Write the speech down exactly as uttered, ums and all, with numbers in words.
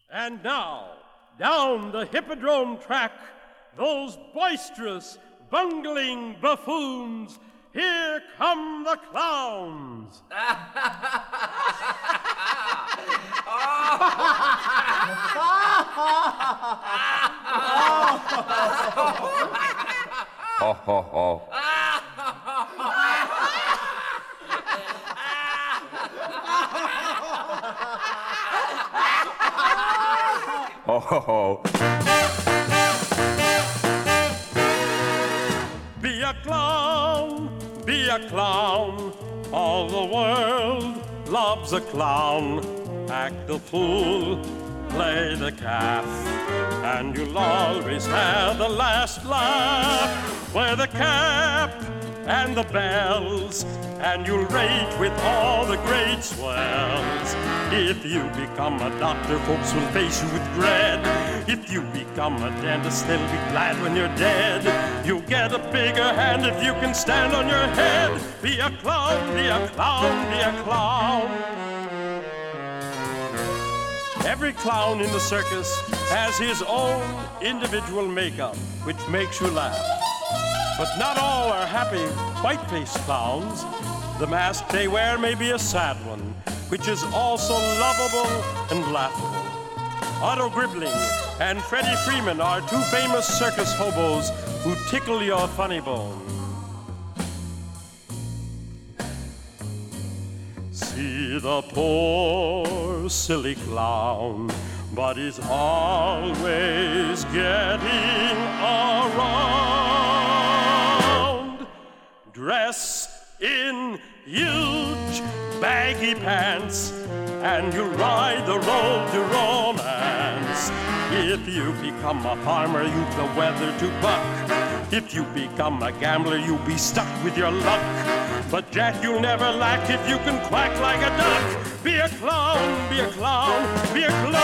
And now, down the hippodrome track, those boisterous, bungling buffoons, here come the clowns. Ho, ho, ho. Ho, ho, ho. Be a clown, be a clown. All the world loves a clown. Act the fool, play the calf, and you'll always have the last laugh. Wear the cap and the bells, and you'll rage with all the great swells. If you become a doctor, folks will face you with dread. If you become a dentist, they'll be glad when you're dead. You'll get a bigger hand if you can stand on your head. Be a clown, be a clown, be a clown. Every clown in the circus has his own individual makeup, which makes you laugh. But not all are happy, white-faced clowns. The mask they wear may be a sad one, which is also lovable and laughable. Otto Gribbling and Freddie Freeman are two famous circus hobos who tickle your funny bone. See the poor silly clown, but he's always getting around. Dress in huge baggy pants, and you ride the road to romance. If you become a farmer, you've the weather to buck. If you become a gambler, you'll be stuck with your luck. But Jack, you'll never lack if you can quack like a duck. Be a clown, be a clown, be a clown.